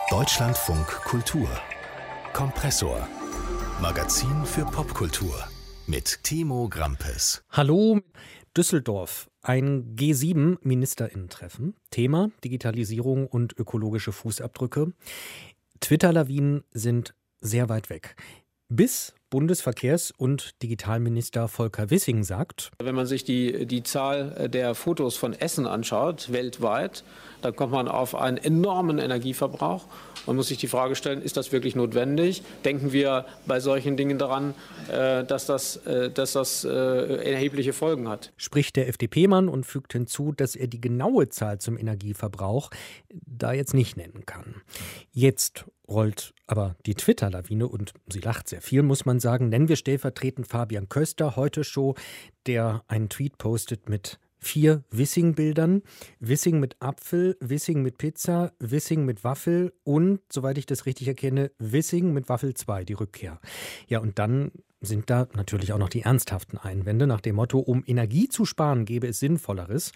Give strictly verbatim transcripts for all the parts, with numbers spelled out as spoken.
Deutschlandfunk Kultur. Kompressor. Magazin für Popkultur. Mit Timo Grampes. Hallo, Düsseldorf. Ein G sieben Ministerinnentreffen. Thema Digitalisierung und ökologische Fußabdrücke. Twitter-Lawinen sind sehr weit weg. Bis Bundesverkehrs- und Digitalminister Volker Wissing sagt: Wenn man sich die, die Zahl der Fotos von Essen anschaut, weltweit, dann kommt man auf einen enormen Energieverbrauch. Man muss sich die Frage stellen, ist das wirklich notwendig? Denken wir bei solchen Dingen daran, dass das, dass das erhebliche Folgen hat? Spricht der F D P-Mann und fügt hinzu, dass er die genaue Zahl zum Energieverbrauch da jetzt nicht nennen kann. Jetzt rollt aber die Twitter-Lawine und sie lacht sehr viel, muss man sagen. Nennen wir stellvertretend Fabian Köster, Heute-Show, der einen Tweet postet mit vier Wissing-Bildern. Wissing mit Apfel, Wissing mit Pizza, Wissing mit Waffel und, soweit ich das richtig erkenne, Wissing mit Waffel zwei, die Rückkehr. Ja, und dann sind da natürlich auch noch die ernsthaften Einwände nach dem Motto, um Energie zu sparen, gäbe es Sinnvolleres,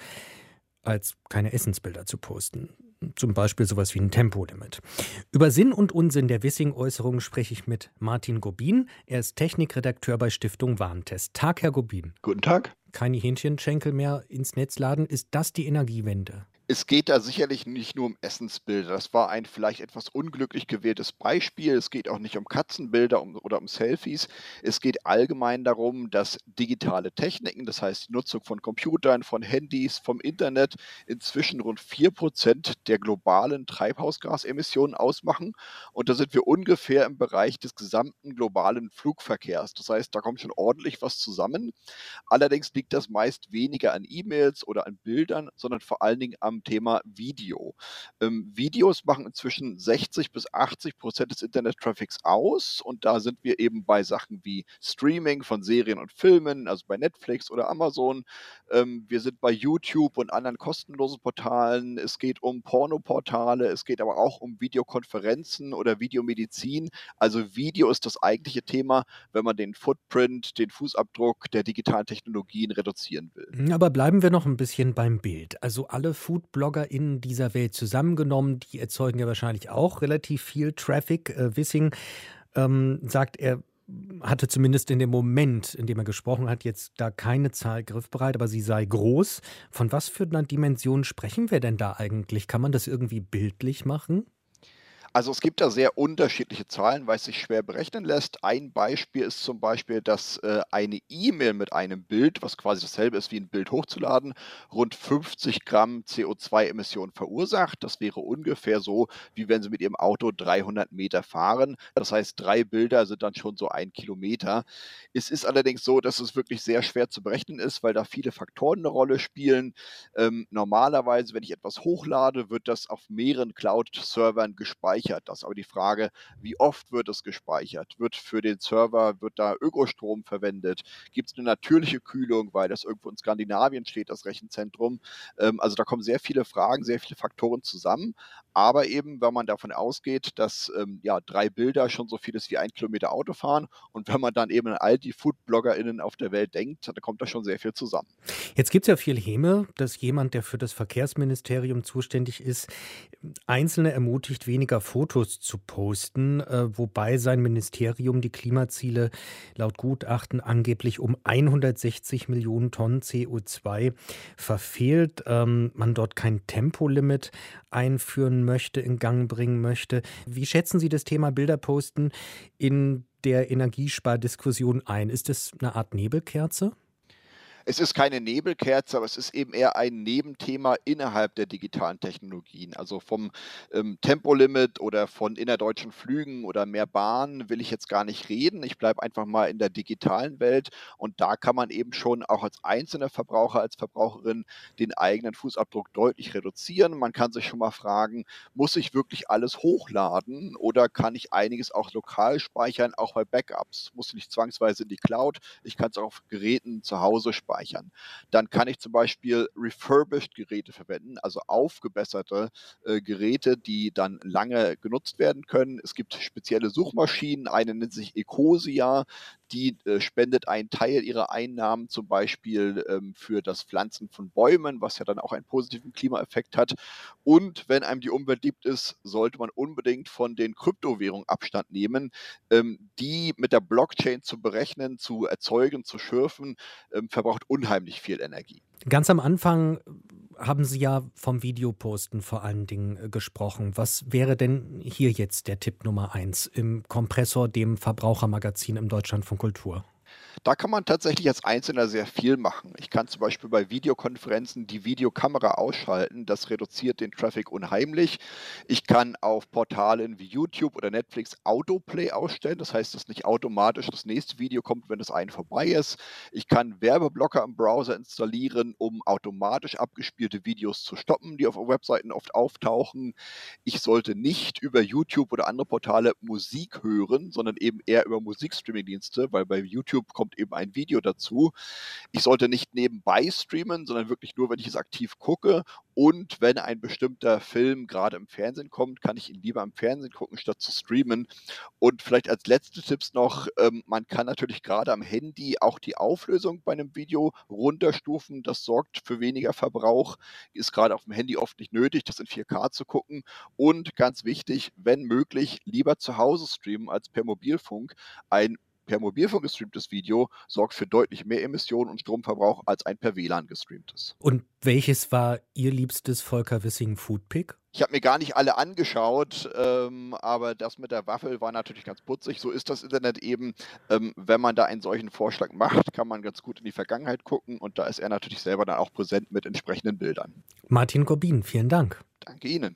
als keine Essensbilder zu posten. Zum Beispiel sowas wie ein Tempolimit. Über Sinn und Unsinn der Wissing-Äußerungen spreche ich mit Martin Gobin. Er ist Technikredakteur bei Stiftung Warentest. Tag, Herr Gobin. Guten Tag. Keine Hähnchenschenkel mehr ins Netz laden. Ist das die Energiewende? Es geht da sicherlich nicht nur um Essensbilder. Das war ein vielleicht etwas unglücklich gewähltes Beispiel. Es geht auch nicht um Katzenbilder um, oder um Selfies. Es geht allgemein darum, dass digitale Techniken, das heißt die Nutzung von Computern, von Handys, vom Internet, inzwischen rund vier Prozent der globalen Treibhausgasemissionen ausmachen. Und da sind wir ungefähr im Bereich des gesamten globalen Flugverkehrs. Das heißt, da kommt schon ordentlich was zusammen. Allerdings liegt das meist weniger an E-Mails oder an Bildern, sondern vor allen Dingen am Thema Video. Ähm, Videos machen inzwischen sechzig bis achtzig Prozent des Internet-Traffics aus und da sind wir eben bei Sachen wie Streaming von Serien und Filmen, also bei Netflix oder Amazon. Ähm, wir sind bei YouTube und anderen kostenlosen Portalen. Es geht um Pornoportale, es geht aber auch um Videokonferenzen oder Videomedizin. Also Video ist das eigentliche Thema, wenn man den Footprint, den Fußabdruck der digitalen Technologien reduzieren will. Aber bleiben wir noch ein bisschen beim Bild. Also alle FoodbloggerInnen dieser Welt zusammengenommen, die erzeugen ja wahrscheinlich auch relativ viel Traffic. Äh, Wissing ähm, sagt, er hatte zumindest in dem Moment, in dem er gesprochen hat, jetzt da keine Zahl griffbereit, aber sie sei groß. Von was für einer Dimension sprechen wir denn da eigentlich? Kann man das irgendwie bildlich machen? Also es gibt da sehr unterschiedliche Zahlen, weil es sich schwer berechnen lässt. Ein Beispiel ist zum Beispiel, dass äh, eine E-Mail mit einem Bild, was quasi dasselbe ist wie ein Bild hochzuladen, rund fünfzig Gramm C O zwei Emissionen verursacht. Das wäre ungefähr so, wie wenn Sie mit Ihrem Auto dreihundert Meter fahren. Das heißt, drei Bilder sind dann schon so ein Kilometer. Es ist allerdings so, dass es wirklich sehr schwer zu berechnen ist, weil da viele Faktoren eine Rolle spielen. Ähm, normalerweise, wenn ich etwas hochlade, wird das auf mehreren Cloud-Servern gespeichert. Das ist aber die Frage, wie oft wird es gespeichert? Wird für den Server, wird da Ökostrom verwendet? Gibt es eine natürliche Kühlung, weil das irgendwo in Skandinavien steht, das Rechenzentrum? Ähm, also da kommen sehr viele Fragen, sehr viele Faktoren zusammen. Aber eben, wenn man davon ausgeht, dass ähm, ja, drei Bilder schon so viel ist wie ein Kilometer Autofahren und wenn man dann eben an all die FoodbloggerInnen auf der Welt denkt, dann kommt da schon sehr viel zusammen. Jetzt gibt es ja viel Häme, dass jemand, der für das Verkehrsministerium zuständig ist, Einzelne ermutigt, weniger Fotos zu posten, äh, wobei sein Ministerium die Klimaziele laut Gutachten angeblich um hundertsechzig Millionen Tonnen C O zwei verfehlt. Ähm, man dort kein Tempolimit einführen möchte, in Gang bringen möchte. Wie schätzen Sie das Thema Bilderposten in der Energiespardiskussion ein? Ist das eine Art Nebelkerze? Es ist keine Nebelkerze, aber es ist eben eher ein Nebenthema innerhalb der digitalen Technologien. Also vom ähm, Tempolimit oder von innerdeutschen Flügen oder mehr Bahnen will ich jetzt gar nicht reden. Ich bleibe einfach mal in der digitalen Welt und da kann man eben schon auch als einzelner Verbraucher, als Verbraucherin den eigenen Fußabdruck deutlich reduzieren. Man kann sich schon mal fragen, muss ich wirklich alles hochladen oder kann ich einiges auch lokal speichern, auch bei Backups? Muss nicht zwangsweise in die Cloud, ich kann es auch auf Geräten zu Hause speichern. Dann kann ich zum Beispiel refurbished Geräte verwenden, also aufgebesserte äh, Geräte, die dann lange genutzt werden können. Es gibt spezielle Suchmaschinen, eine nennt sich Ecosia, die äh, spendet einen Teil ihrer Einnahmen zum Beispiel ähm, für das Pflanzen von Bäumen, was ja dann auch einen positiven Klimaeffekt hat. Und wenn einem die Umwelt lieb ist, sollte man unbedingt von den Kryptowährungen Abstand nehmen. Ähm, die mit der Blockchain zu berechnen, zu erzeugen, zu schürfen, ähm, verbraucht unheimlich viel Energie. Ganz am Anfang haben Sie ja vom Videoposten vor allen Dingen äh, gesprochen. Was wäre denn hier jetzt der Tipp Nummer eins im Kompressor, dem Verbrauchermagazin im Deutschlandfunk Kultur? Da kann man tatsächlich als Einzelner sehr viel machen. Ich kann zum Beispiel bei Videokonferenzen die Videokamera ausschalten. Das reduziert den Traffic unheimlich. Ich kann auf Portalen wie YouTube oder Netflix Autoplay ausstellen. Das heißt, dass nicht automatisch das nächste Video kommt, wenn das eine vorbei ist. Ich kann Werbeblocker im Browser installieren, um automatisch abgespielte Videos zu stoppen, die auf Webseiten oft auftauchen. Ich sollte nicht über YouTube oder andere Portale Musik hören, sondern eben eher über Musikstreaming-Dienste, weil bei YouTube kommt eben ein Video dazu. Ich sollte nicht nebenbei streamen, sondern wirklich nur, wenn ich es aktiv gucke. Und wenn ein bestimmter Film gerade im Fernsehen kommt, kann ich ihn lieber im Fernsehen gucken, statt zu streamen. Und vielleicht als letzte Tipps noch, ähm, man kann natürlich gerade am Handy auch die Auflösung bei einem Video runterstufen. Das sorgt für weniger Verbrauch. Ist gerade auf dem Handy oft nicht nötig, das in vier K zu gucken. Und ganz wichtig, wenn möglich, lieber zu Hause streamen als per Mobilfunk. Ein per Mobilfunk gestreamtes Video sorgt für deutlich mehr Emissionen und Stromverbrauch als ein per W L A N gestreamtes. Und welches war Ihr liebstes Volker Wissing Foodpick? Ich habe mir gar nicht alle angeschaut, ähm, aber das mit der Waffel war natürlich ganz putzig. So ist das Internet eben. Ähm, wenn man da einen solchen Vorschlag macht, kann man ganz gut in die Vergangenheit gucken und da ist er natürlich selber dann auch präsent mit entsprechenden Bildern. Martin Gorbin, vielen Dank. Danke Ihnen.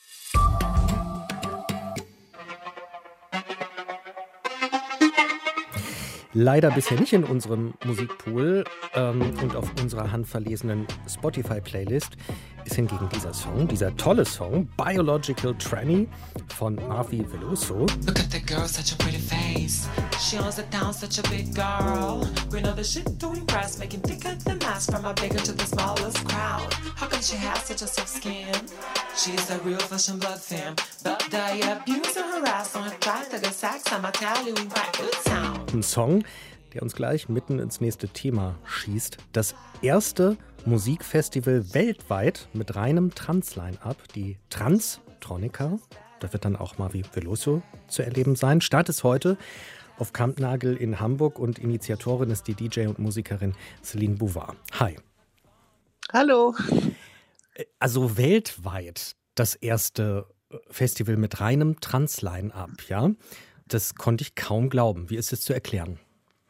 Leider bisher nicht in unserem Musikpool ähm, und auf unserer handverlesenen Spotify-Playlist ist hingegen dieser Song, dieser tolle Song, Biological Tranny von Marvi Veloso. Look at the girl, such a pretty face. She owns it down, such a big girl. We know the shit to impress, making thicker than mass from a bigger to the smallest crowd. How come she has such a soft skin? She's a real flesh and blood fan, but they abuse and harass on her drive to the sex. I'ma tell you in quite good sound. Ein Song, der uns gleich mitten ins nächste Thema schießt. Das erste Musikfestival weltweit mit reinem Trans-Line-Up, die Trans-Tronica. Da wird dann auch Marvi Veloso zu erleben sein. Start ist heute auf Kampnagel in Hamburg und Initiatorin ist die D J und Musikerin Céline Bouvard. Hi. Hallo. Also weltweit das erste Festival mit reinem Trans-Line-Up, ja? Das konnte ich kaum glauben. Wie ist es zu erklären?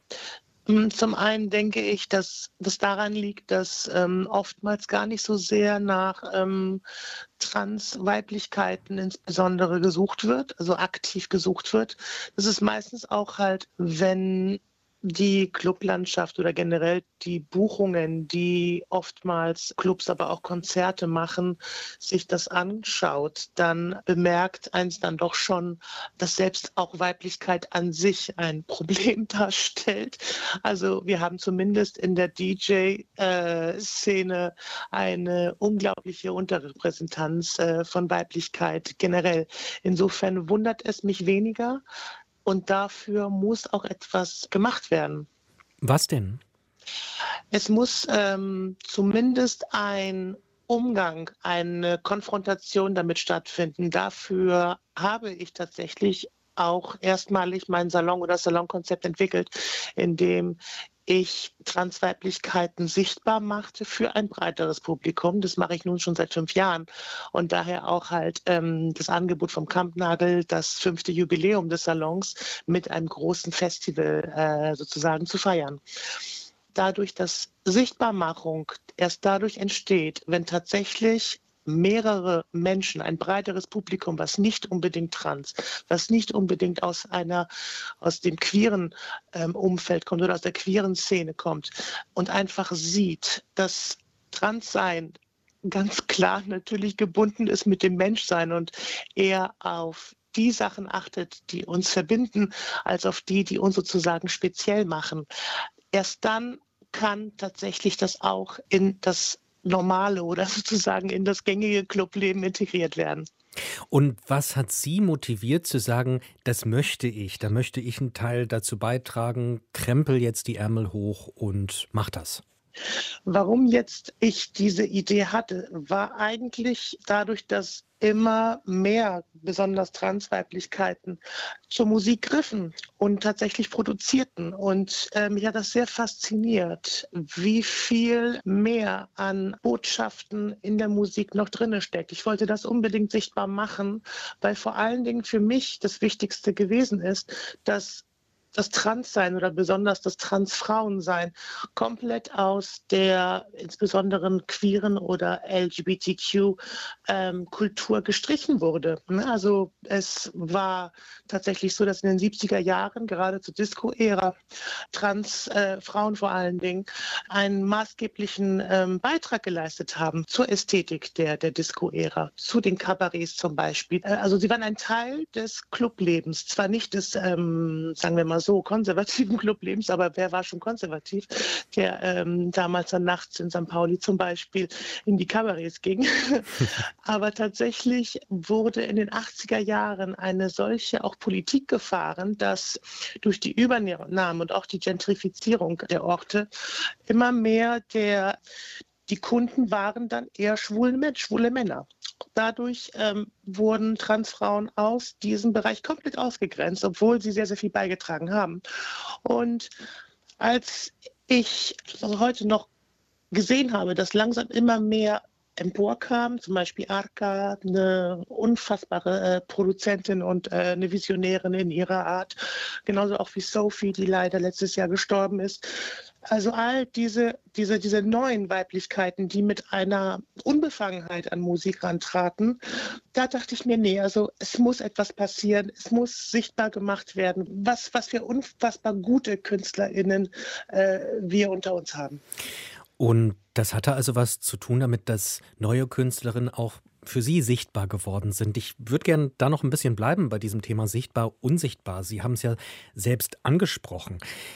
Zum einen denke ich, dass das daran liegt, dass ähm, oftmals gar nicht so sehr nach ähm, Transweiblichkeiten insbesondere gesucht wird, also aktiv gesucht wird. Das ist meistens auch halt, wenn die Clublandschaft oder generell die Buchungen, die oftmals Clubs, aber auch Konzerte machen, sich das anschaut, dann bemerkt eins dann doch schon, dass selbst auch Weiblichkeit an sich ein Problem darstellt. Also wir haben zumindest in der D J-Szene eine unglaubliche Unterrepräsentanz von Weiblichkeit generell. Insofern wundert es mich weniger. Und dafür muss auch etwas gemacht werden. Was denn? Es muss ähm, zumindest ein Umgang, eine Konfrontation damit stattfinden. Dafür habe ich tatsächlich auch erstmalig mein Salon oder Salonkonzept entwickelt, in dem ich Transweiblichkeiten sichtbar machte für ein breiteres Publikum. Das mache ich nun schon seit fünf Jahren. Und daher auch halt ähm, das Angebot vom Kampnagel, das fünfte Jubiläum des Salons mit einem großen Festival äh, sozusagen zu feiern. Dadurch, dass Sichtbarmachung erst dadurch entsteht, wenn tatsächlich mehrere Menschen, ein breiteres Publikum, was nicht unbedingt trans, was nicht unbedingt aus einer, aus dem queeren ähm, Umfeld kommt oder aus der queeren Szene kommt und einfach sieht, dass Transsein ganz klar natürlich gebunden ist mit dem Menschsein und eher auf die Sachen achtet, die uns verbinden, als auf die, die uns sozusagen speziell machen. Erst dann kann tatsächlich das auch in das normale oder sozusagen in das gängige Clubleben integriert werden. Und was hat Sie motiviert zu sagen, das möchte ich, da möchte ich einen Teil dazu beitragen, krempel jetzt die Ärmel hoch und mach das? Warum jetzt ich diese Idee hatte, war eigentlich dadurch, dass immer mehr, besonders Transweiblichkeiten, zur Musik griffen und tatsächlich produzierten. Und äh, mich hat das sehr fasziniert, wie viel mehr an Botschaften in der Musik noch drin steckt. Ich wollte das unbedingt sichtbar machen, weil vor allen Dingen für mich das Wichtigste gewesen ist, dass das Transsein oder besonders das Transfrauensein komplett aus der insbesondere queeren oder L G B T Q-Kultur ähm, gestrichen wurde. Also es war tatsächlich so, dass in den siebziger Jahren, gerade zur Disco-Ära, Transfrauen äh, vor allen Dingen einen maßgeblichen ähm, Beitrag geleistet haben zur Ästhetik der, der Disco-Ära, zu den Kabarets zum Beispiel. Äh, also sie waren ein Teil des Clublebens, zwar nicht des, ähm, sagen wir mal so, konservativen Clublebens, aber wer war schon konservativ, der ähm, damals dann nachts in Sankt Pauli zum Beispiel in die Kabarets ging. Aber tatsächlich wurde in den achtziger Jahren eine solche auch Politik gefahren, dass durch die Übernahme und auch die Gentrifizierung der Orte immer mehr der Die Kunden waren dann eher schwule, Menschen, schwule Männer. Dadurch ähm, wurden Transfrauen aus diesem Bereich komplett ausgegrenzt, obwohl sie sehr, sehr viel beigetragen haben. Und als ich also heute noch gesehen habe, dass langsam immer mehr emporkam, zum Beispiel Arca, eine unfassbare äh, Produzentin und äh, eine Visionärin in ihrer Art, genauso auch wie Sophie, die leider letztes Jahr gestorben ist. Also all diese, diese, diese neuen Weiblichkeiten, die mit einer Unbefangenheit an Musik rantraten, da dachte ich mir, nee, also es muss etwas passieren, es muss sichtbar gemacht werden, was, was für unfassbar gute KünstlerInnen äh, wir unter uns haben. Und das hatte also was zu tun damit, dass neue Künstlerinnen auch für Sie sichtbar geworden sind. Ich würde gerne da noch ein bisschen bleiben bei diesem Thema sichtbar, unsichtbar. Sie haben es ja selbst angesprochen.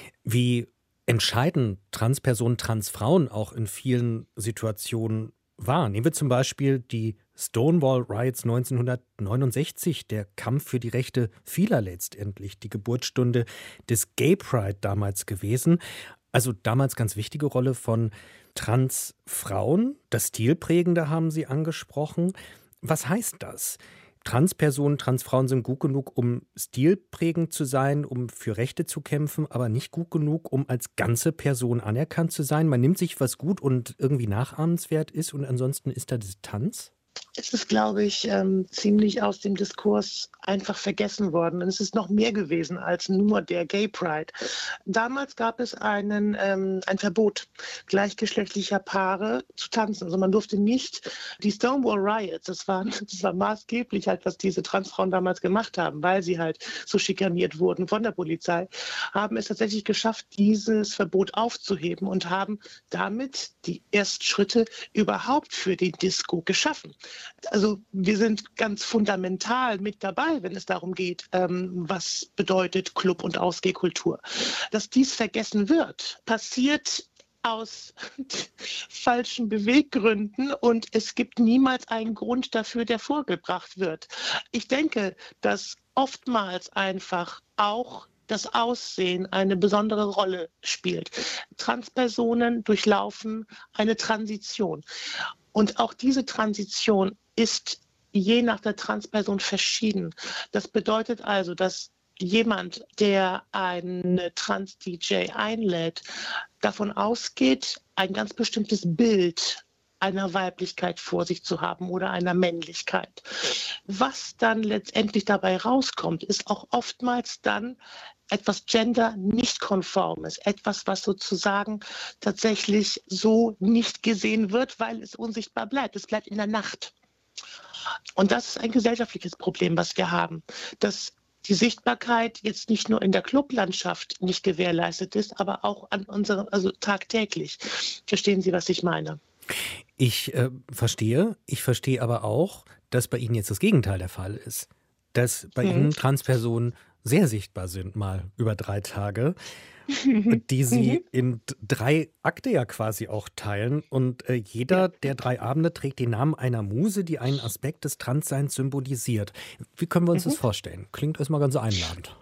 Wie entscheidend Transpersonen, Transfrauen auch in vielen Situationen waren. Nehmen wir zum Beispiel die Stonewall Riots neunzehnhundertneunundsechzig, der Kampf für die Rechte vieler letztendlich, die Geburtsstunde des Gay Pride damals gewesen. Also damals ganz wichtige Rolle von Transfrauen. Das Stilprägende haben Sie angesprochen. Was heißt das? Transpersonen, Transfrauen sind gut genug, um stilprägend zu sein, um für Rechte zu kämpfen, aber nicht gut genug, um als ganze Person anerkannt zu sein. Man nimmt sich, was gut und irgendwie nachahmenswert ist, und ansonsten ist da Distanz? Es ist, glaube ich, ähm, ziemlich aus dem Diskurs einfach vergessen worden. Und es ist noch mehr gewesen als nur der Gay Pride. Damals gab es einen, ähm, ein Verbot gleichgeschlechtlicher Paare zu tanzen. Also man durfte nicht die Stonewall Riots, das war, das war maßgeblich halt, was diese Transfrauen damals gemacht haben, weil sie halt so schikaniert wurden von der Polizei, haben es tatsächlich geschafft, dieses Verbot aufzuheben und haben damit die Erstschritte überhaupt für die Disco geschaffen. Also wir sind ganz fundamental mit dabei, wenn es darum geht, ähm, was bedeutet Club- und Ausgehkultur. Dass dies vergessen wird, passiert aus falschen Beweggründen, und es gibt niemals einen Grund dafür, der vorgebracht wird. Ich denke, dass oftmals einfach auch das Aussehen eine besondere Rolle spielt. Transpersonen durchlaufen eine Transition. Und auch diese Transition ist je nach der Transperson verschieden. Das bedeutet also, dass jemand, der eine Trans-D J einlädt, davon ausgeht, ein ganz bestimmtes Bild einer Weiblichkeit vor sich zu haben oder einer Männlichkeit. Was dann letztendlich dabei rauskommt, ist auch oftmals dann etwas gender nicht konformes, etwas, was sozusagen tatsächlich so nicht gesehen wird, weil es unsichtbar bleibt. Es bleibt in der Nacht. Und das ist ein gesellschaftliches Problem, was wir haben, dass die Sichtbarkeit jetzt nicht nur in der Clublandschaft nicht gewährleistet ist, aber auch an unserem, also tagtäglich. Verstehen Sie, was ich meine? Ich äh, verstehe. Ich verstehe aber auch, dass bei Ihnen jetzt das Gegenteil der Fall ist. Dass bei mhm. Ihnen Transpersonen sehr sichtbar sind, mal über drei Tage. die Sie in d- drei Akte ja quasi auch teilen. Und äh, jeder der drei Abende trägt den Namen einer Muse, die einen Aspekt des Transseins symbolisiert. Wie können wir uns das vorstellen? Klingt erstmal ganz einladend.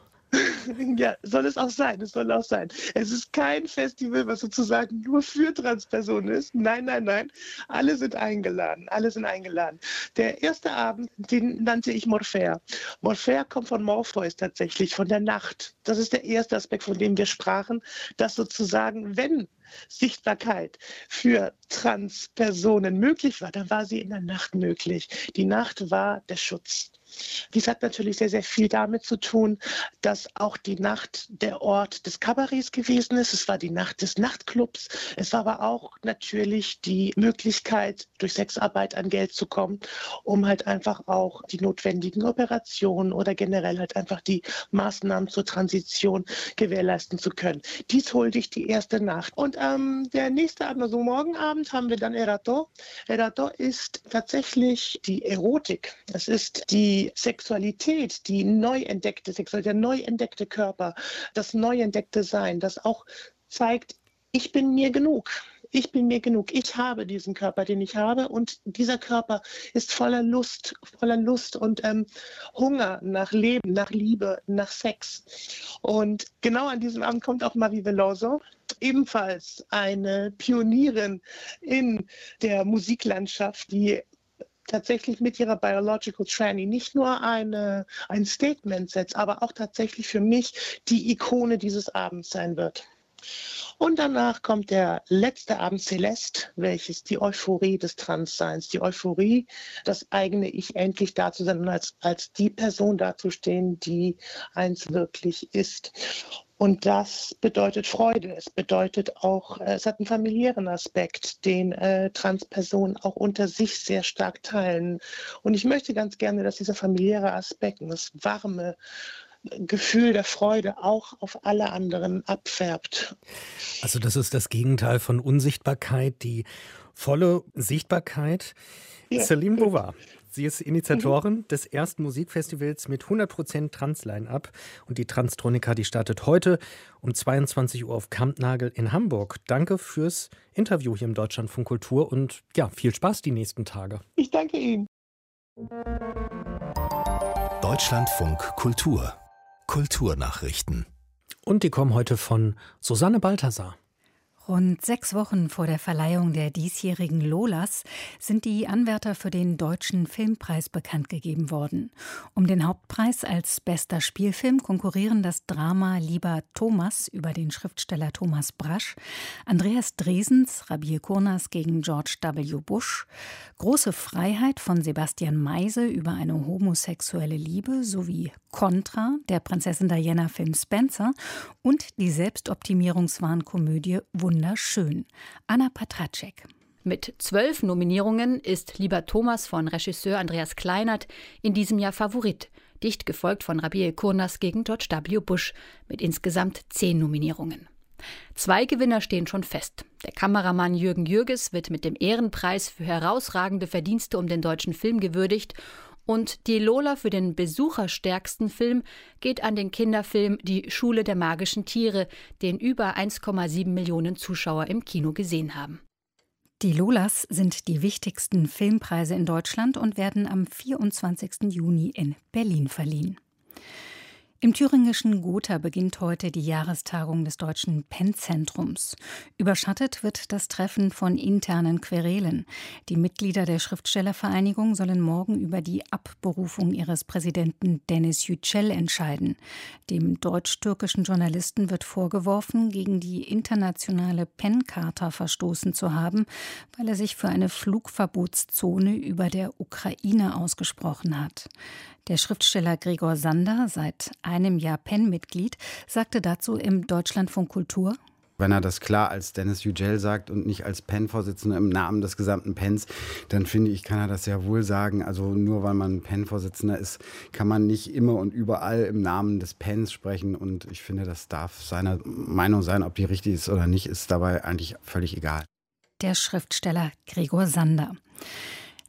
Ja, soll es auch sein, es soll auch sein. Es ist kein Festival, was sozusagen nur für Transpersonen ist. Nein, nein, nein. Alle sind eingeladen, alle sind eingeladen. Der erste Abend, den nannte ich Morphea. Morphea kommt von Morpheus tatsächlich, von der Nacht. Das ist der erste Aspekt, von dem wir sprachen, dass sozusagen, wenn Sichtbarkeit für Transpersonen möglich war, dann war sie in der Nacht möglich. Die Nacht war der Schutz. Dies hat natürlich sehr, sehr viel damit zu tun, dass auch die Nacht der Ort des Kabarets gewesen ist. Es war die Nacht des Nachtclubs. Es war aber auch natürlich die Möglichkeit, durch Sexarbeit an Geld zu kommen, um halt einfach auch die notwendigen Operationen oder generell halt einfach die Maßnahmen zur Transition gewährleisten zu können. Dies holte ich die erste Nacht. Und ähm, der nächste Abend, also morgen Abend, haben wir dann Erato. Erato ist tatsächlich die Erotik. Es ist die Sexualität, die neu entdeckte Sexualität, der neu entdeckte Körper, das neu entdeckte Sein, das auch zeigt, ich bin mir genug. Ich bin mir genug. Ich habe diesen Körper, den ich habe. Und dieser Körper ist voller Lust, voller Lust und ähm, Hunger nach Leben, nach Liebe, nach Sex. Und genau an diesem Abend kommt auch Marie Veloso, ebenfalls eine Pionierin in der Musiklandschaft, die tatsächlich mit ihrer Biological Tranny nicht nur eine, ein Statement setzt, aber auch tatsächlich für mich die Ikone dieses Abends sein wird. Und danach kommt der letzte Abend, Celeste, welches die Euphorie des Transseins, die Euphorie, das eigene Ich endlich da zu sein und als, als die Person dazustehen, die eins wirklich ist. Und das bedeutet Freude. Es bedeutet auch, es hat einen familiären Aspekt, den äh, Transpersonen auch unter sich sehr stark teilen. Und ich möchte ganz gerne, dass dieser familiäre Aspekt, das warme Gefühl der Freude auch auf alle anderen abfärbt. Also das ist das Gegenteil von Unsichtbarkeit, die volle Sichtbarkeit. Ja. Céline Beauvoir. Sie ist Initiatorin mhm. des ersten Musikfestivals mit hundert Prozent Trans-Line-Up. Und die Transtronika, die startet heute um zweiundzwanzig Uhr auf Kampnagel in Hamburg. Danke fürs Interview hier im Deutschlandfunk Kultur und ja, viel Spaß die nächsten Tage. Ich danke Ihnen. Deutschlandfunk Kultur. Kulturnachrichten. Und die kommen heute von Susanne Balthasar. Rund sechs Wochen vor der Verleihung der diesjährigen Lolas sind die Anwärter für den Deutschen Filmpreis bekannt gegeben worden. Um den Hauptpreis als bester Spielfilm konkurrieren das Drama Lieber Thomas über den Schriftsteller Thomas Brasch, Andreas Dresens Rabir Kurnas gegen George W. Bush, Große Freiheit von Sebastian Meise über eine homosexuelle Liebe sowie Contra, der Prinzessin Diana-Film Spencer und die Selbstoptimierungswahnkomödie Wunderschön. Anna Patracek. Mit zwölf Nominierungen ist Lieber Thomas von Regisseur Andreas Kleinert in diesem Jahr Favorit, dicht gefolgt von Rabir Kurnas gegen George W. Bush mit insgesamt zehn Nominierungen. Zwei Gewinner stehen schon fest. Der Kameramann Jürgen Jürges wird mit dem Ehrenpreis für herausragende Verdienste um den deutschen Film gewürdigt und die Lola für den besucherstärksten Film geht an den Kinderfilm Die Schule der magischen Tiere, den über eins Komma sieben Millionen Zuschauer im Kino gesehen haben. Die Lolas sind die wichtigsten Filmpreise in Deutschland und werden am vierundzwanzigsten Juni in Berlin verliehen. Im thüringischen Gotha beginnt heute die Jahrestagung des Deutschen Pen-Zentrums. Überschattet wird das Treffen von internen Querelen. Die Mitglieder der Schriftstellervereinigung sollen morgen über die Abberufung ihres Präsidenten Deniz Yücel entscheiden. Dem deutsch-türkischen Journalisten wird vorgeworfen, gegen die internationale Pen-Charta verstoßen zu haben, weil er sich für eine Flugverbotszone über der Ukraine ausgesprochen hat. Der Schriftsteller Gregor Sander, seit einem Jahr Pen-Mitglied, sagte dazu im Deutschlandfunk Kultur: Wenn er das klar als Deniz Yücel sagt und nicht als Pen-Vorsitzender im Namen des gesamten Pens, dann finde ich, kann er das ja wohl sagen. Also nur weil man Pen-Vorsitzender ist, kann man nicht immer und überall im Namen des Pens sprechen. Und ich finde, das darf seiner Meinung sein, ob die richtig ist oder nicht, ist dabei eigentlich völlig egal. Der Schriftsteller Gregor Sander.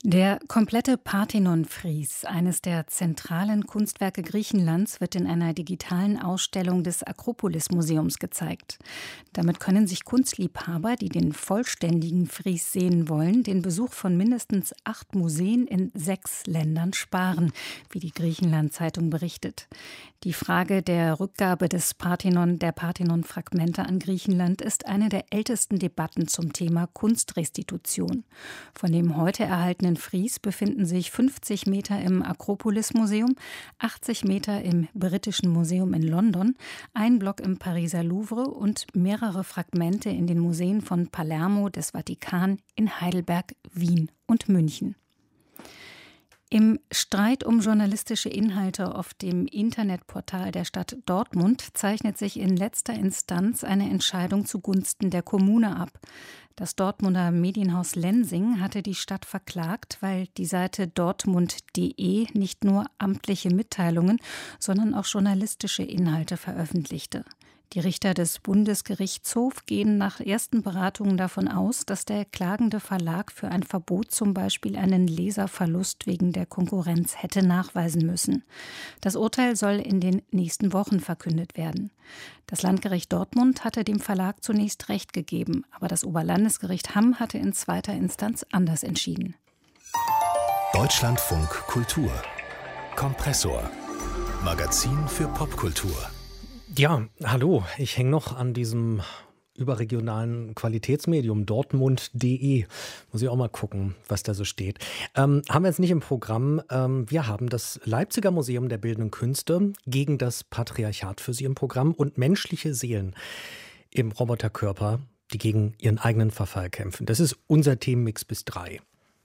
Der komplette Parthenon-Fries, eines der zentralen Kunstwerke Griechenlands, wird in einer digitalen Ausstellung des Akropolis-Museums gezeigt. Damit können sich Kunstliebhaber, die den vollständigen Fries sehen wollen, den Besuch von mindestens acht Museen in sechs Ländern sparen, wie die Griechenland-Zeitung berichtet. Die Frage der Rückgabe des Parthenon, der Parthenon-Fragmente an Griechenland ist eine der ältesten Debatten zum Thema Kunstrestitution. Von dem heute erhaltenen Fries befinden sich fünfzig Meter im Akropolis-Museum, achtzig Meter im Britischen Museum in London, ein Block im Pariser Louvre und mehrere Fragmente in den Museen von Palermo, des Vatikan, in Heidelberg, Wien und München. Im Streit um journalistische Inhalte auf dem Internetportal der Stadt Dortmund zeichnet sich in letzter Instanz eine Entscheidung zugunsten der Kommune ab. Das Dortmunder Medienhaus Lensing hatte die Stadt verklagt, weil die Seite dortmund punkt de nicht nur amtliche Mitteilungen, sondern auch journalistische Inhalte veröffentlichte. Die Richter des Bundesgerichtshofs gehen nach ersten Beratungen davon aus, dass der klagende Verlag für ein Verbot zum Beispiel einen Leserverlust wegen der Konkurrenz hätte nachweisen müssen. Das Urteil soll in den nächsten Wochen verkündet werden. Das Landgericht Dortmund hatte dem Verlag zunächst Recht gegeben, aber das Oberlandesgericht Hamm hatte in zweiter Instanz anders entschieden. Deutschlandfunk Kultur. Kompressor. Magazin für Popkultur. Ja, hallo, ich hänge noch an diesem überregionalen Qualitätsmedium dortmund punkt de. Muss ich auch mal gucken, was da so steht. Ähm, haben wir jetzt nicht im Programm. Ähm, wir haben das Leipziger Museum der Bildenden Künste gegen das Patriarchat für Sie im Programm und menschliche Seelen im Roboterkörper, die gegen ihren eigenen Verfall kämpfen. Das ist unser Themenmix bis drei.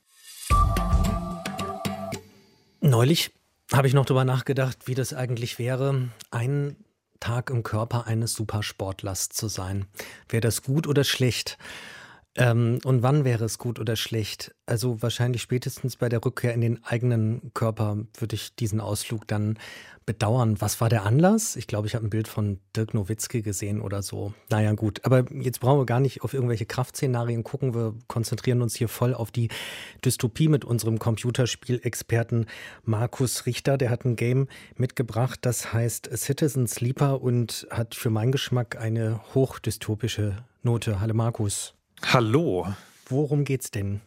Neulich habe ich noch darüber nachgedacht, wie das eigentlich wäre, ein Tag im Körper eines Supersportlers zu sein. Wäre das gut oder schlecht? Ähm, und wann wäre es gut oder schlecht? Also wahrscheinlich spätestens bei der Rückkehr in den eigenen Körper würde ich diesen Ausflug dann bedauern. Was war der Anlass? Ich glaube, ich habe ein Bild von Dirk Nowitzki gesehen oder so. Naja, gut. Aber jetzt brauchen wir gar nicht auf irgendwelche Kraftszenarien gucken. Wir konzentrieren uns hier voll auf die Dystopie mit unserem Computerspielexperten Markus Richter. Der hat ein Game mitgebracht, das heißt Citizen Sleeper und hat für meinen Geschmack eine hochdystopische Note. Hallo Markus. Hallo. Worum geht's denn?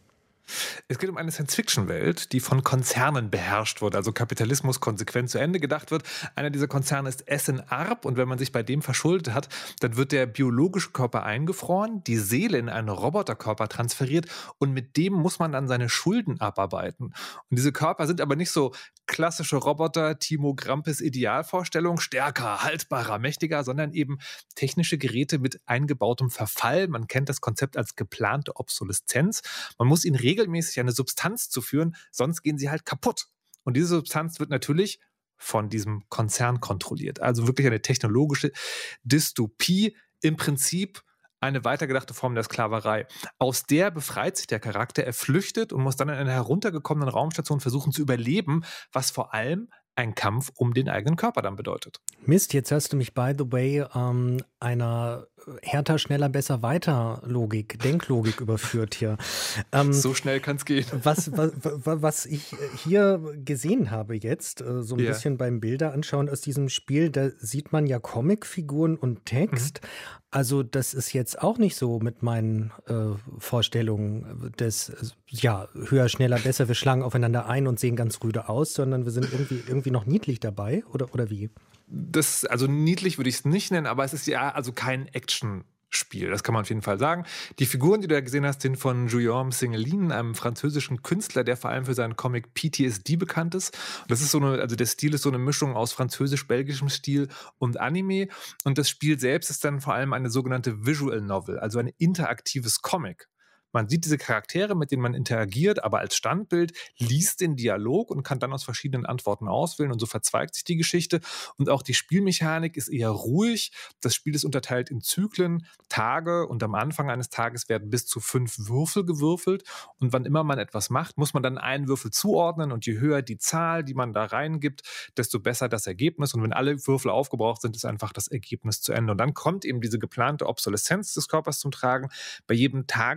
Es geht um eine Science-Fiction-Welt, die von Konzernen beherrscht wird, also Kapitalismus konsequent zu Ende gedacht wird. Einer dieser Konzerne ist Essen Arp und wenn man sich bei dem verschuldet hat, dann wird der biologische Körper eingefroren, die Seele in einen Roboterkörper transferiert und mit dem muss man dann seine Schulden abarbeiten. Und diese Körper sind aber nicht so klassische Roboter, Timo Grampes Idealvorstellung, stärker, haltbarer, mächtiger, sondern eben technische Geräte mit eingebautem Verfall. Man kennt das Konzept als geplante Obsoleszenz. Man muss ihnen regelmäßig eine Substanz zuführen, sonst gehen sie halt kaputt. Und diese Substanz wird natürlich von diesem Konzern kontrolliert. Also wirklich eine technologische Dystopie, im Prinzip eine weitergedachte Form der Sklaverei. Aus der befreit sich der Charakter, er flüchtet und muss dann in einer heruntergekommenen Raumstation versuchen zu überleben, was vor allem ein Kampf um den eigenen Körper dann bedeutet. Mist, jetzt hast du mich, by the way, ähm, einer härter, schneller, besser, weiter Logik, Denklogik überführt hier. Ähm, so schnell kann es gehen. Was, was, was ich hier gesehen habe jetzt, äh, so ein yeah. bisschen beim Bilder anschauen aus diesem Spiel, da sieht man ja Comicfiguren und Text. Mhm. Also das ist jetzt auch nicht so mit meinen äh, Vorstellungen des, ja, höher, schneller, besser, wir schlagen aufeinander ein und sehen ganz rüde aus, sondern wir sind irgendwie, irgendwie noch niedlich dabei, oder, oder wie? Das, also niedlich würde ich es nicht nennen, aber es ist ja also kein Action-Spiel, das kann man auf jeden Fall sagen. Die Figuren, die du da gesehen hast, sind von Guillaume Singelin, einem französischen Künstler, der vor allem für seinen Comic P T S D bekannt ist. Und das ist so eine, also der Stil ist so eine Mischung aus französisch-belgischem Stil und Anime. Und das Spiel selbst ist dann vor allem eine sogenannte Visual Novel, also ein interaktives Comic. Man sieht diese Charaktere, mit denen man interagiert, aber als Standbild, liest den Dialog und kann dann aus verschiedenen Antworten auswählen und so verzweigt sich die Geschichte. Und auch die Spielmechanik ist eher ruhig. Das Spiel ist unterteilt in Zyklen, Tage und am Anfang eines Tages werden bis zu fünf Würfel gewürfelt und wann immer man etwas macht, muss man dann einen Würfel zuordnen und je höher die Zahl, die man da reingibt, desto besser das Ergebnis und wenn alle Würfel aufgebraucht sind, ist einfach das Ergebnis zu Ende. Und dann kommt eben diese geplante Obsoleszenz des Körpers zum Tragen. Bei jedem Tageswechsel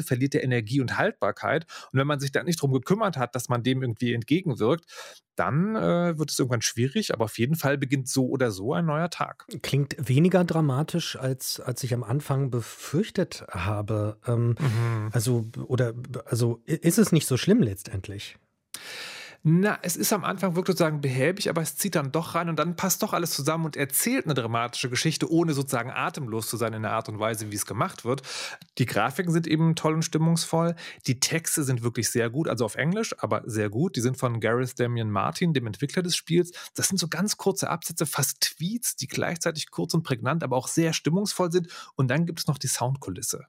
Würfel verliert der Energie und Haltbarkeit. Und wenn man sich da nicht drum gekümmert hat, dass man dem irgendwie entgegenwirkt, dann äh, wird es irgendwann schwierig. Aber auf jeden Fall beginnt so oder so ein neuer Tag. Klingt weniger dramatisch, als, als ich am Anfang befürchtet habe. Ähm, mhm. Also, oder, also ist es nicht so schlimm letztendlich? Na, es ist am Anfang wirklich sozusagen behäbig, aber es zieht dann doch rein und dann passt doch alles zusammen und erzählt eine dramatische Geschichte, ohne sozusagen atemlos zu sein in der Art und Weise, wie es gemacht wird. Die Grafiken sind eben toll und stimmungsvoll. Die Texte sind wirklich sehr gut, also auf Englisch, aber sehr gut. Die sind von Gareth Damian Martin, dem Entwickler des Spiels. Das sind so ganz kurze Absätze, fast Tweets, die gleichzeitig kurz und prägnant, aber auch sehr stimmungsvoll sind. Und dann gibt es noch die Soundkulisse.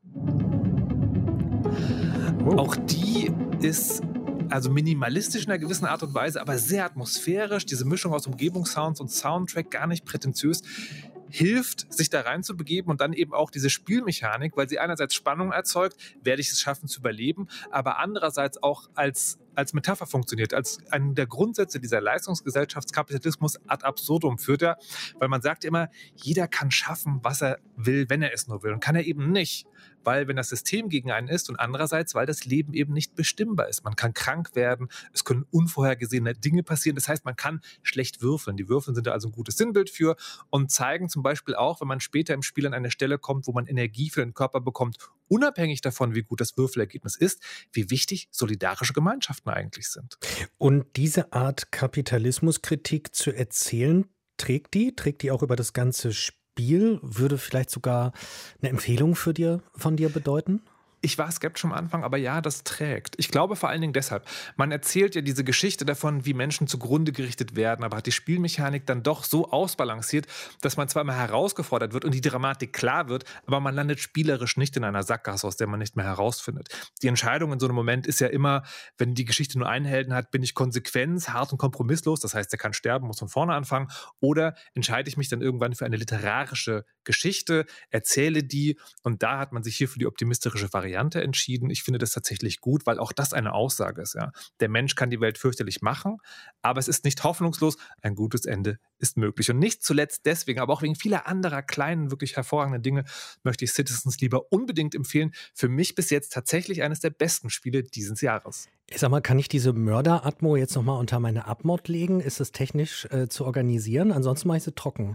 Oh. Auch die ist also minimalistisch in einer gewissen Art und Weise, aber sehr atmosphärisch. Diese Mischung aus Umgebungssounds und Soundtrack, gar nicht prätentiös, hilft, sich da reinzubegeben und dann eben auch diese Spielmechanik, weil sie einerseits Spannung erzeugt, werde ich es schaffen zu überleben, aber andererseits auch als, als Metapher funktioniert, als einen der Grundsätze dieser Leistungsgesellschaftskapitalismus ad absurdum führt er, weil man sagt immer, jeder kann schaffen, was er will, wenn er es nur will, und kann er eben nicht, weil wenn das System gegen einen ist, und andererseits, weil das Leben eben nicht bestimmbar ist. Man kann krank werden, es können unvorhergesehene Dinge passieren, das heißt, man kann schlecht würfeln. Die Würfeln sind da also ein gutes Sinnbild für und zeigen zum Beispiel auch, wenn man später im Spiel an eine Stelle kommt, wo man Energie für den Körper bekommt, unabhängig davon, wie gut das Würfelergebnis ist, wie wichtig solidarische Gemeinschaften eigentlich sind. Und diese Art Kapitalismuskritik zu erzählen, trägt die? Trägt die auch über das ganze Spiel? Würde vielleicht sogar eine Empfehlung für dir, von dir bedeuten? Ich war skeptisch am Anfang, aber ja, das trägt. Ich glaube vor allen Dingen deshalb. Man erzählt ja diese Geschichte davon, wie Menschen zugrunde gerichtet werden, aber hat die Spielmechanik dann doch so ausbalanciert, dass man zwar immer herausgefordert wird und die Dramatik klar wird, aber man landet spielerisch nicht in einer Sackgasse, aus der man nicht mehr herausfindet. Die Entscheidung in so einem Moment ist ja immer, wenn die Geschichte nur einen Helden hat, bin ich konsequent, hart und kompromisslos, das heißt, der kann sterben, muss von vorne anfangen, oder entscheide ich mich dann irgendwann für eine literarische Geschichte, erzähle die, und da hat man sich hier für die optimistische Variante entschieden. Ich finde das tatsächlich gut, weil auch das eine Aussage ist. Ja. Der Mensch kann die Welt fürchterlich machen, aber es ist nicht hoffnungslos. Ein gutes Ende ist möglich. Und nicht zuletzt deswegen, aber auch wegen vieler anderer kleinen, wirklich hervorragenden Dinge, möchte ich Citizens lieber unbedingt empfehlen. Für mich bis jetzt tatsächlich eines der besten Spiele dieses Jahres. Ich sag mal, kann ich diese Mörder-Atmo jetzt nochmal unter meine Abmod legen? Ist das technisch äh, zu organisieren? Ansonsten mache ich sie trocken.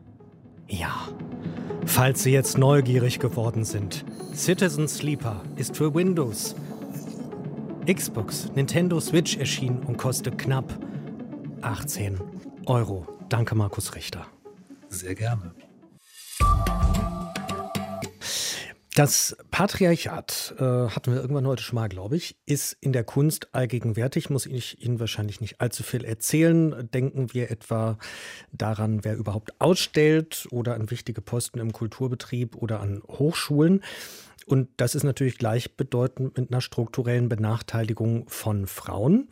Ja. Falls Sie jetzt neugierig geworden sind, Citizen Sleeper ist für Windows, Xbox, Nintendo Switch erschienen und kostet knapp achtzehn Euro. Danke, Markus Richter. Sehr gerne. Das Patriarchat, äh, hatten wir irgendwann heute schon mal, glaube ich, ist in der Kunst allgegenwärtig, muss ich Ihnen wahrscheinlich nicht allzu viel erzählen. Denken wir etwa daran, wer überhaupt ausstellt oder an wichtige Posten im Kulturbetrieb oder an Hochschulen. Und das ist natürlich gleichbedeutend mit einer strukturellen Benachteiligung von Frauen.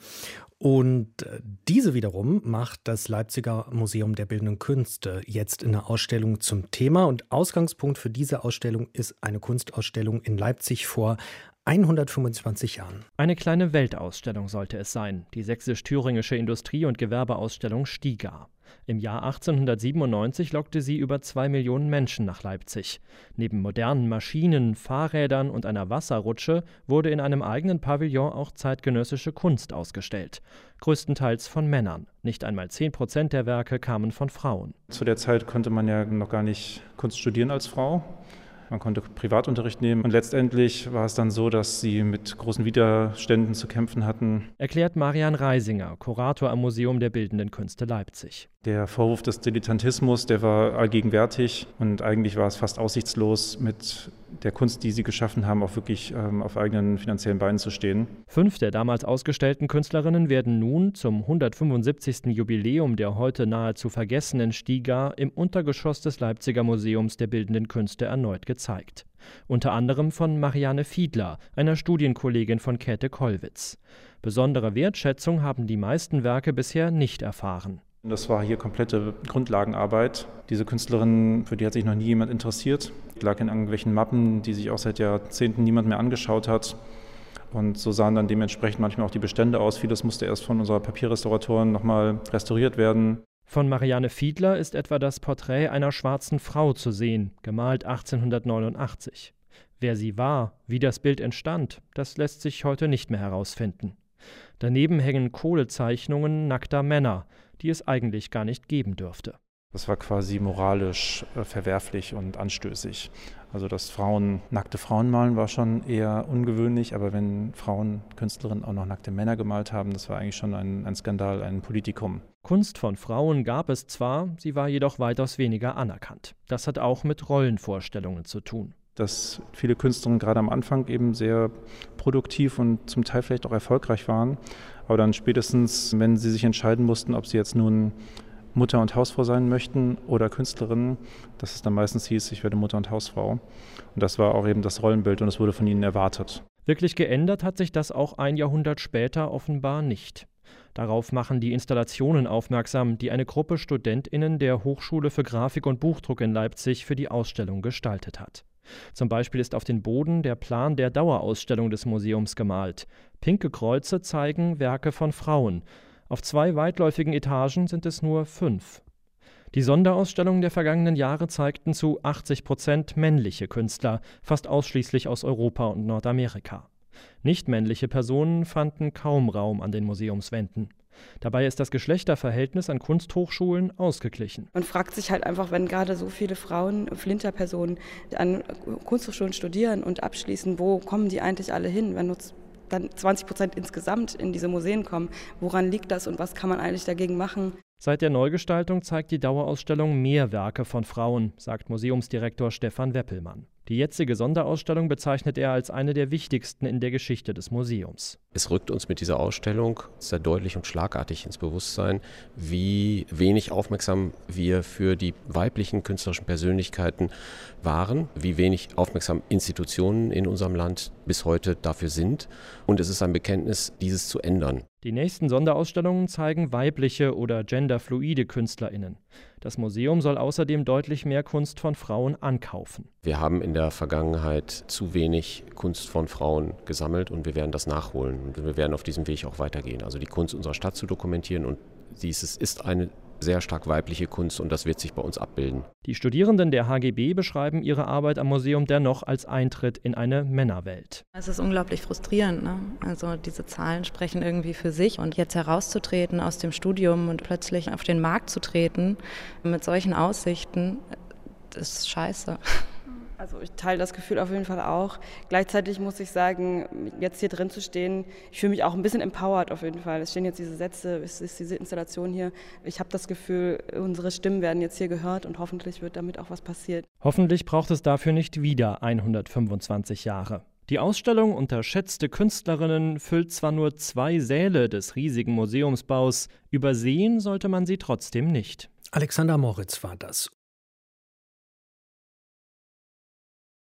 Und diese wiederum macht das Leipziger Museum der Bildenden Künste jetzt in einer Ausstellung zum Thema. Und Ausgangspunkt für diese Ausstellung ist eine Kunstausstellung in Leipzig vor hundertfünfundzwanzig Jahren. Eine kleine Weltausstellung sollte es sein, die sächsisch-thüringische Industrie- und Gewerbeausstellung STIGA. Im Jahr achtzehnhundertsiebenundneunzig lockte sie über zwei Millionen Menschen nach Leipzig. Neben modernen Maschinen, Fahrrädern und einer Wasserrutsche wurde in einem eigenen Pavillon auch zeitgenössische Kunst ausgestellt. Größtenteils von Männern. Nicht einmal zehn Prozent der Werke kamen von Frauen. Zu der Zeit konnte man ja noch gar nicht Kunst studieren als Frau. Man konnte Privatunterricht nehmen und letztendlich war es dann so, dass sie mit großen Widerständen zu kämpfen hatten. Erklärt Marian Reisinger, Kurator am Museum der Bildenden Künste Leipzig. Der Vorwurf des Dilettantismus, der war allgegenwärtig und eigentlich war es fast aussichtslos, mit der Kunst, die sie geschaffen haben, auch wirklich ähm, auf eigenen finanziellen Beinen zu stehen. Fünf der damals ausgestellten Künstlerinnen werden nun zum hundertfünfundsiebzigsten Jubiläum der heute nahezu vergessenen STIGA im Untergeschoss des Leipziger Museums der Bildenden Künste erneut gezeigt. Unter anderem von Marianne Fiedler, einer Studienkollegin von Käthe Kollwitz. Besondere Wertschätzung haben die meisten Werke bisher nicht erfahren. Das war hier komplette Grundlagenarbeit. Diese Künstlerin, für die hat sich noch nie jemand interessiert. Die lag in irgendwelchen Mappen, die sich auch seit Jahrzehnten niemand mehr angeschaut hat. Und so sahen dann dementsprechend manchmal auch die Bestände aus. Vieles musste erst von unserer Papierrestauratoren nochmal restauriert werden. Von Marianne Fiedler ist etwa das Porträt einer schwarzen Frau zu sehen, gemalt achtzehnhundertneunundachtzig. Wer sie war, wie das Bild entstand, das lässt sich heute nicht mehr herausfinden. Daneben hängen Kohlezeichnungen nackter Männer, die es eigentlich gar nicht geben dürfte. Das war quasi moralisch äh, verwerflich und anstößig. Also dass Frauen nackte Frauen malen, war schon eher ungewöhnlich, aber wenn Frauen, Künstlerinnen auch noch nackte Männer gemalt haben, das war eigentlich schon ein, ein Skandal, ein Politikum. Kunst von Frauen gab es zwar, sie war jedoch weitaus weniger anerkannt. Das hat auch mit Rollenvorstellungen zu tun. Dass viele Künstlerinnen gerade am Anfang eben sehr produktiv und zum Teil vielleicht auch erfolgreich waren, aber dann spätestens, wenn sie sich entscheiden mussten, ob sie jetzt nun Mutter und Hausfrau sein möchten oder Künstlerin, dass es dann meistens hieß, ich werde Mutter und Hausfrau. Und das war auch eben das Rollenbild und es wurde von ihnen erwartet. Wirklich geändert hat sich das auch ein Jahrhundert später offenbar nicht. Darauf machen die Installationen aufmerksam, die eine Gruppe StudentInnen der Hochschule für Grafik und Buchdruck in Leipzig für die Ausstellung gestaltet hat. Zum Beispiel ist auf den Boden der Plan der Dauerausstellung des Museums gemalt. Pinke Kreuze zeigen Werke von Frauen. Auf zwei weitläufigen Etagen sind es nur fünf. Die Sonderausstellungen der vergangenen Jahre zeigten zu achtzig Prozent männliche Künstler, fast ausschließlich aus Europa und Nordamerika. Nicht-männliche Personen fanden kaum Raum an den Museumswänden. Dabei ist das Geschlechterverhältnis an Kunsthochschulen ausgeglichen. Man fragt sich halt einfach, wenn gerade so viele Frauen, Flinterpersonen an Kunsthochschulen studieren und abschließen, wo kommen die eigentlich alle hin, wenn uns dann zwanzig Prozent insgesamt in diese Museen kommen. Woran liegt das und was kann man eigentlich dagegen machen? Seit der Neugestaltung zeigt die Dauerausstellung mehr Werke von Frauen, sagt Museumsdirektor Stefan Weppelmann. Die jetzige Sonderausstellung bezeichnet er als eine der wichtigsten in der Geschichte des Museums. Es rückt uns mit dieser Ausstellung sehr deutlich und schlagartig ins Bewusstsein, wie wenig aufmerksam wir für die weiblichen künstlerischen Persönlichkeiten waren, wie wenig aufmerksam Institutionen in unserem Land bis heute dafür sind. Und es ist ein Bekenntnis, dieses zu ändern. Die nächsten Sonderausstellungen zeigen weibliche oder genderfluide KünstlerInnen. Das Museum soll außerdem deutlich mehr Kunst von Frauen ankaufen. Wir haben in der Vergangenheit zu wenig Kunst von Frauen gesammelt und wir werden das nachholen. Und wir werden auf diesem Weg auch weitergehen. Also die Kunst unserer Stadt zu dokumentieren und dieses ist eine sehr stark weibliche Kunst und das wird sich bei uns abbilden. Die Studierenden der H G B beschreiben ihre Arbeit am Museum dennoch als Eintritt in eine Männerwelt. Es ist unglaublich frustrierend, ne? Also diese Zahlen sprechen irgendwie für sich und jetzt herauszutreten aus dem Studium und plötzlich auf den Markt zu treten mit solchen Aussichten, das ist scheiße. Also ich teile das Gefühl auf jeden Fall auch. Gleichzeitig muss ich sagen, jetzt hier drin zu stehen, ich fühle mich auch ein bisschen empowered auf jeden Fall. Es stehen jetzt diese Sätze, es ist diese Installation hier. Ich habe das Gefühl, unsere Stimmen werden jetzt hier gehört und hoffentlich wird damit auch was passieren. Hoffentlich braucht es dafür nicht wieder hundertfünfundzwanzig Jahre. Die Ausstellung Unterschätzte Künstlerinnen füllt zwar nur zwei Säle des riesigen Museumsbaus, übersehen sollte man sie trotzdem nicht. Alexander Moritz war das.